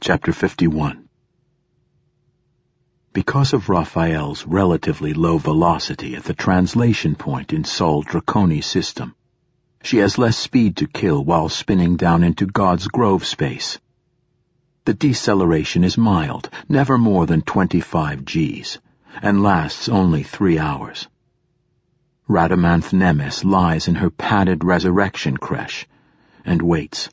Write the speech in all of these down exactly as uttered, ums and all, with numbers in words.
Chapter fifty-one. Because of Raphael's relatively low velocity at the translation point in Sol Draconi's system, she has less speed to kill while spinning down into God's Grove space. The deceleration is mild, never more than twenty-five Gs, and lasts only three hours. Radamanth Nemes lies in her padded resurrection creche and waits.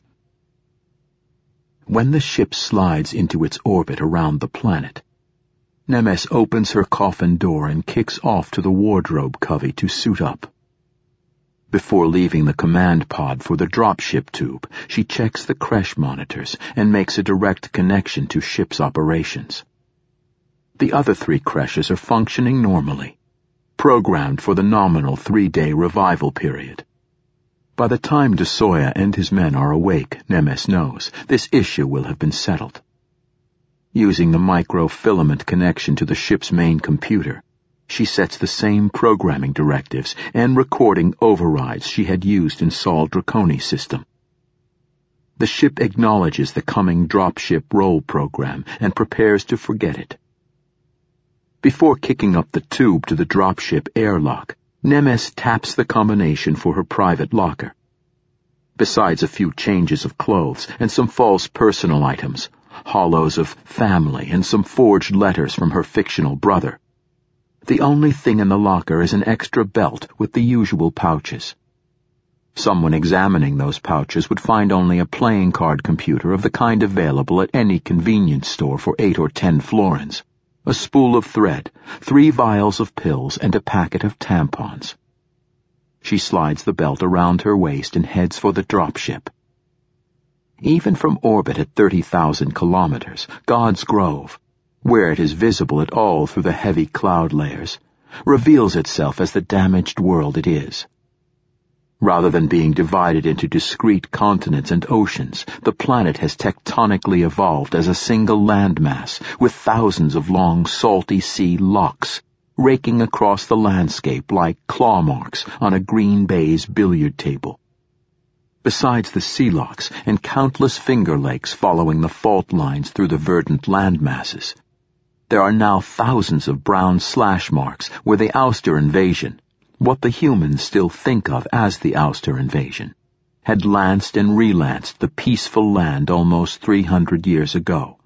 When the ship slides into its orbit around the planet, Nemes opens her coffin door and kicks off to the wardrobe covey to suit up. Before leaving the command pod for the dropship tube, she checks the creche monitors and makes a direct connection to ship's operations. The other three creches are functioning normally, programmed for the nominal three-day revival period. By the time De Soya and his men are awake, Nemes knows, this issue will have been settled. Using the microfilament connection to the ship's main computer, she sets the same programming directives and recording overrides she had used in Sol Draconi's system. The ship acknowledges the coming dropship roll program and prepares to forget it. Before kicking up the tube to the dropship airlock, Nemes taps the combination for her private locker. Besides a few changes of clothes and some false personal items, hollows of family and some forged letters from her fictional brother, the only thing in the locker is an extra belt with the usual pouches. Someone examining those pouches would find only a playing card computer of the kind available at any convenience store for eight or ten florins, a spool of thread, three vials of pills, and a packet of tampons. She slides the belt around her waist and heads for the dropship. Even from orbit at thirty thousand kilometers, God's Grove, where it is visible at all through the heavy cloud layers, reveals itself as the damaged world it is. Rather than being divided into discrete continents and oceans, the planet has tectonically evolved as a single landmass with thousands of long salty sea locks raking across the landscape like claw marks on a green baize billiard table. Besides the sea locks and countless finger lakes following the fault lines through the verdant landmasses, there are now thousands of brown slash marks where the Auster invasion, what the humans still think of as the Auster invasion, had lanced and relanced the peaceful land almost three hundred years ago.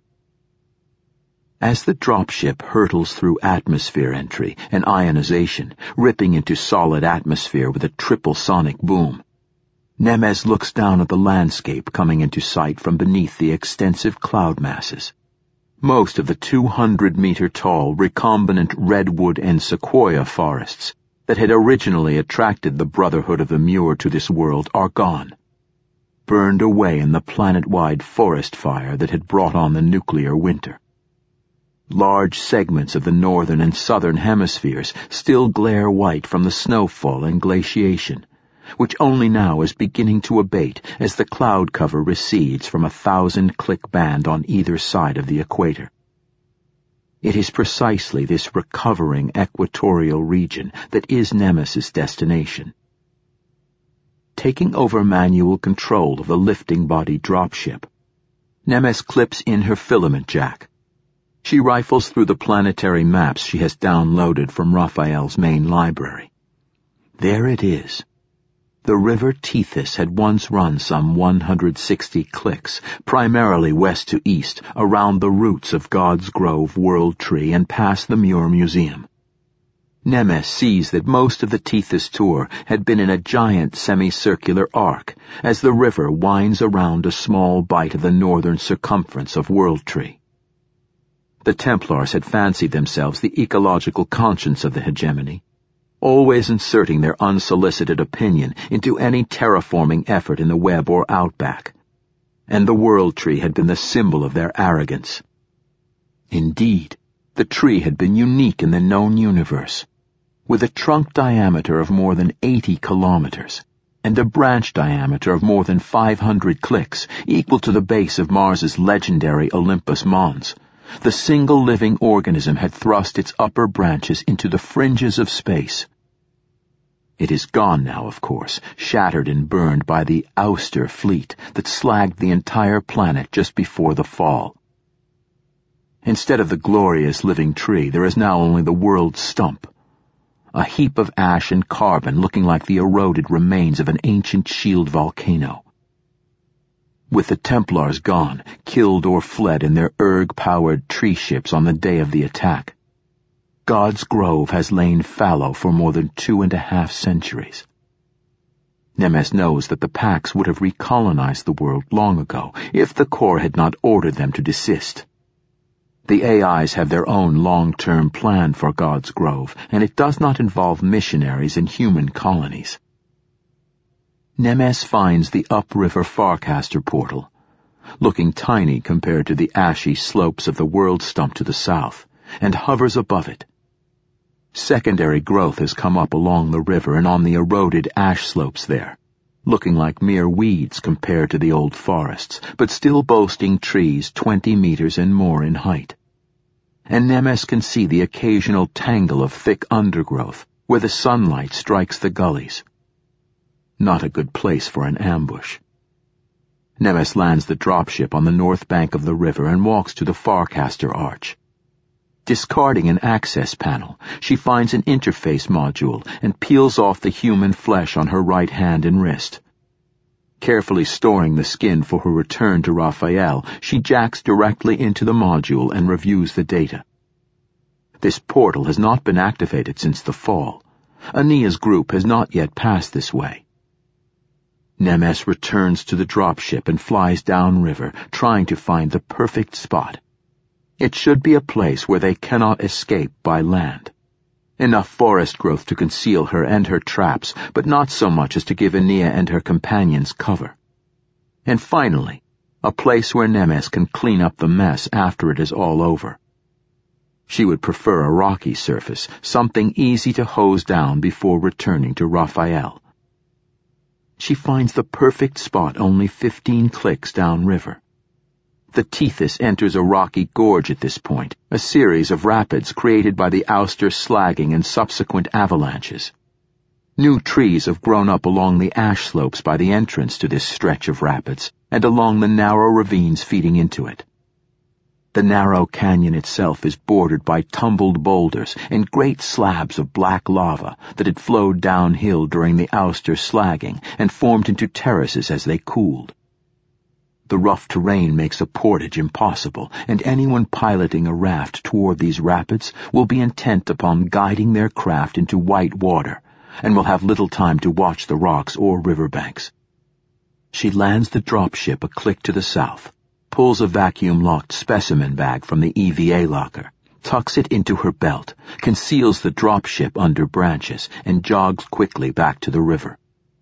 As the dropship hurtles through atmosphere entry and ionization, ripping into solid atmosphere with a triple sonic boom, Nemes looks down at the landscape coming into sight from beneath the extensive cloud masses. Most of the two hundred meter tall recombinant redwood and sequoia forests that had originally attracted the Brotherhood of the Muir to this world are gone, burned away in the planet-wide forest fire that had brought on the nuclear winter. Large segments of the northern and southern hemispheres still glare white from the snowfall and glaciation, which only now is beginning to abate as the cloud cover recedes from a thousand-click band on either side of the equator. It is precisely this recovering equatorial region that is Nemes's destination. Taking over manual control of the lifting body dropship, Nemes clips in her filament jack. She rifles through the planetary maps she has downloaded from Raphael's main library. There it is. The river Tethys had once run some one hundred sixty clicks, primarily west to east, around the roots of God's Grove World Tree and past the Muir Museum. Nemes sees that most of the Tethys tour had been in a giant semicircular arc, as the river winds around a small bite of the northern circumference of World Tree. The Templars had fancied themselves the ecological conscience of the hegemony, always inserting their unsolicited opinion into any terraforming effort in the web or outback, and the World Tree had been the symbol of their arrogance. Indeed, the tree had been unique in the known universe, with a trunk diameter of more than eighty kilometers, and a branch diameter of more than five hundred clicks, equal to the base of Mars's legendary Olympus Mons. The single living organism had thrust its upper branches into the fringes of space. It is gone now, of course, shattered and burned by the Auster fleet that slagged the entire planet just before the fall, Instead of the glorious living tree, there is now only the world's stump, a heap of ash and carbon looking like the eroded remains of an ancient shield volcano. With the Templars gone, killed or fled in their erg-powered tree ships on the day of the attack, God's Grove has lain fallow for more than two and a half centuries. Nemes knows that the Pax would have recolonized the world long ago if the Corps had not ordered them to desist. The A Is have their own long-term plan for God's Grove, and it does not involve missionaries and human colonies. Nemes finds the upriver Farcaster portal, looking tiny compared to the ashy slopes of the world stump to the south, and hovers above it. Secondary growth has come up along the river and on the eroded ash slopes there, looking like mere weeds compared to the old forests, but still boasting trees twenty meters and more in height. And Nemes can see the occasional tangle of thick undergrowth where the sunlight strikes the gullies. Not a good place for an ambush. Nemes lands the dropship on the north bank of the river and walks to the Farcaster Arch. Discarding an access panel, she finds an interface module and peels off the human flesh on her right hand and wrist. Carefully storing the skin for her return to Raphael, she jacks directly into the module and reviews the data. This portal has not been activated since the fall. Ania's group has not yet passed this way. Nemes returns to the dropship and flies downriver, trying to find the perfect spot. It should be a place where they cannot escape by land. Enough forest growth to conceal her and her traps, but not so much as to give Ania and her companions cover. And finally, a place where Nemes can clean up the mess after it is all over. She would prefer a rocky surface, something easy to hose down before returning to Raphael. She finds the perfect spot only fifteen clicks downriver. The Tethys enters a rocky gorge at this point, a series of rapids created by the Auster slagging and subsequent avalanches. New trees have grown up along the ash slopes by the entrance to this stretch of rapids and along the narrow ravines feeding into it. The narrow canyon itself is bordered by tumbled boulders and great slabs of black lava that had flowed downhill during the Auster slagging and formed into terraces as they cooled. The rough terrain makes a portage impossible, and anyone piloting a raft toward these rapids will be intent upon guiding their craft into white water, and will have little time to watch the rocks or riverbanks. She lands the dropship a click to the south, pulls a vacuum-locked specimen bag from the E V A locker, tucks it into her belt, conceals the dropship under branches, and jogs quickly back to the river.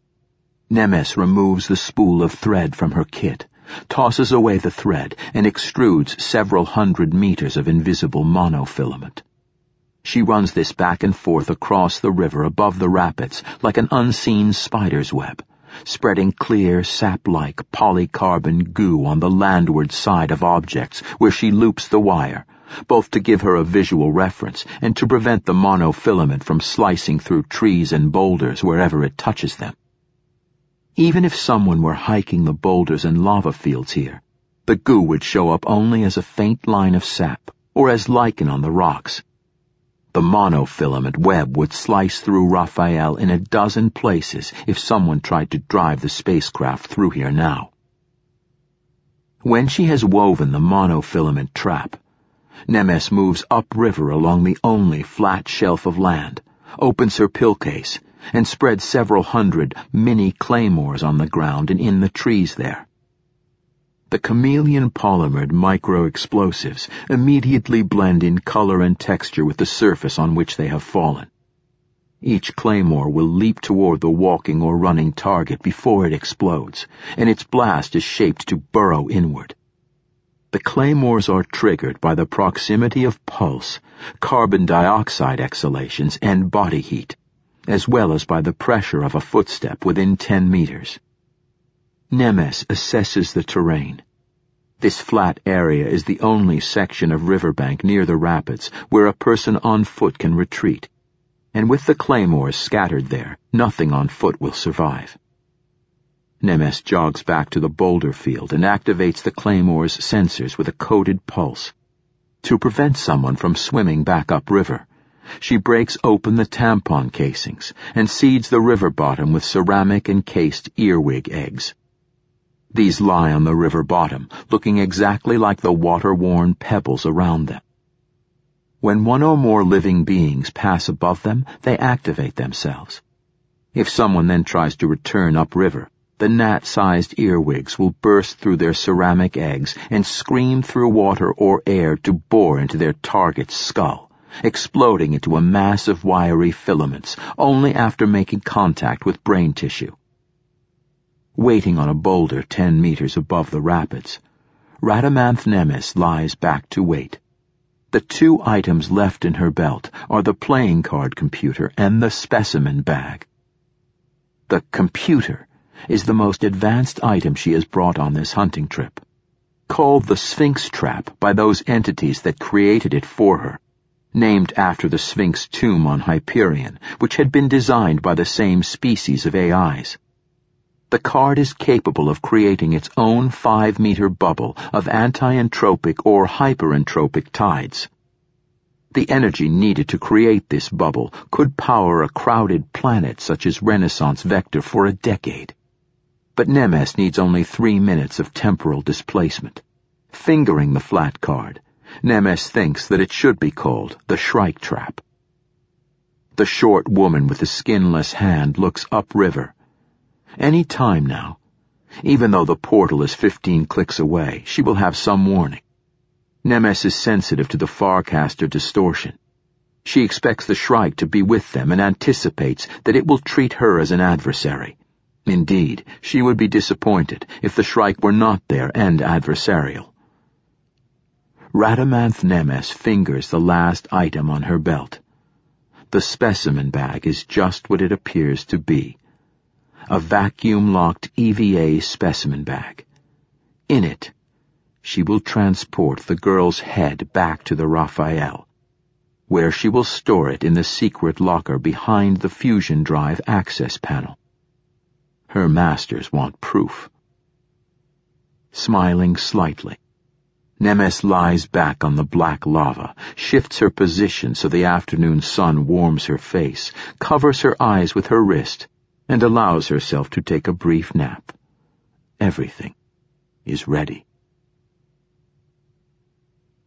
Nemes removes the spool of thread from her kit, tosses away the thread, and extrudes several hundred meters of invisible monofilament. She runs this back and forth across the river above the rapids like an unseen spider's web, spreading clear, sap-like polycarbon goo on the landward side of objects where she loops the wire, both to give her a visual reference and to prevent the monofilament from slicing through trees and boulders wherever it touches them. Even if someone were hiking the boulders and lava fields here, the goo would show up only as a faint line of sap or as lichen on the rocks. The monofilament web would slice through Raphael in a dozen places if someone tried to drive the spacecraft through here now. When she has woven the monofilament trap, Nemes moves upriver along the only flat shelf of land, opens her pill case, and spread several hundred mini claymores on the ground and in the trees there. The chameleon polymered micro-explosives immediately blend in color and texture with the surface on which they have fallen. Each claymore will leap toward the walking or running target before it explodes, and its blast is shaped to burrow inward. The claymores are triggered by the proximity of pulse, carbon dioxide exhalations, and body heat, as well as by the pressure of a footstep within ten meters. Nemes assesses the terrain. This flat area is the only section of riverbank near the rapids where a person on foot can retreat, and with the claymores scattered there, nothing on foot will survive. Nemes jogs back to the boulder field and activates the claymore's sensors with a coded pulse. To prevent someone from swimming back upriver, she breaks open the tampon casings and seeds the river bottom with ceramic-encased earwig eggs. These lie on the river bottom, looking exactly like the water-worn pebbles around them. When one or more living beings pass above them, they activate themselves. If someone then tries to return upriver, the gnat-sized earwigs will burst through their ceramic eggs and scream through water or air to bore into their target's skull, exploding into a mass of wiry filaments only after making contact with brain tissue. Waiting on a boulder ten meters above the rapids, Rhadamanth Nemes lies back to wait. The two items left in her belt are the playing card computer and the specimen bag. The computer is the most advanced item she has brought on this hunting trip, called the Sphinx Trap by those entities that created it for her, named after the Sphinx tomb on Hyperion, which had been designed by the same species of A Is. The card is capable of creating its own five-meter bubble of anti-entropic or hyperentropic tides. The energy needed to create this bubble could power a crowded planet such as Renaissance Vector for a decade. But Nemes needs only three minutes of temporal displacement. Fingering the flat card, Nemes thinks that it should be called the Shrike Trap. The short woman with the skinless hand looks upriver. Any time now, even though the portal is fifteen clicks away, she will have some warning. Nemes is sensitive to the Farcaster distortion. She expects the Shrike to be with them and anticipates that it will treat her as an adversary. Indeed, she would be disappointed if the Shrike were not there and adversarial. Rhadamanth Nemes fingers the last item on her belt. The specimen bag is just what it appears to be. A vacuum-locked E V A specimen bag. In it, she will transport the girl's head back to the Raphael, where she will store it in the secret locker behind the fusion drive access panel. Her masters want proof. Smiling slightly, Nemes lies back on the black lava, shifts her position so the afternoon sun warms her face, covers her eyes with her wrist, and allows herself to take a brief nap. Everything is ready.